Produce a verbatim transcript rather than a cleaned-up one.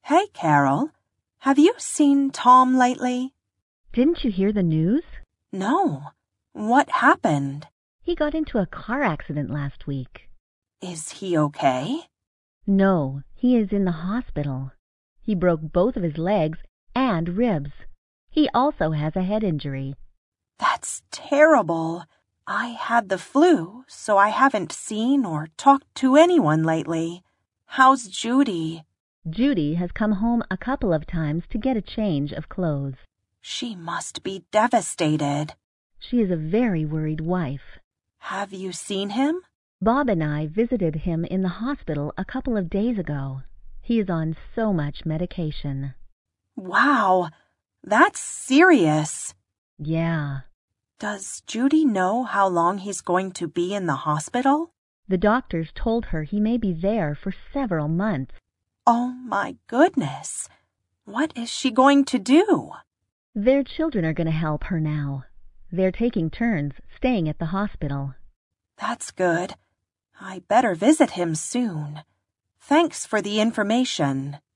Hey, Carol. Have you seen Tom lately? Didn't you hear the news? No. What happened? He got into a car accident last week. Is he okay? No, he is in the hospital. He broke both of his legs and ribs. He also has a head injury. That's terrible. I had the flu, so I haven't seen or talked to anyone lately. How's Judy? Judy has come home a couple of times to get a change of clothes. She must be devastated. She is a very worried wife. Have you seen him? Bob and I visited him in the hospital a couple of days ago. He is on so much medication. Wow, that's serious. Yeah. Does Judy know how long he's going to be in the hospital? The doctors told her he may be there for several months. Oh, my goodness. What is she going to do? Their children are going to help her now. They're taking turns staying at the hospital. That's good. I better visit him soon. Thanks for the information.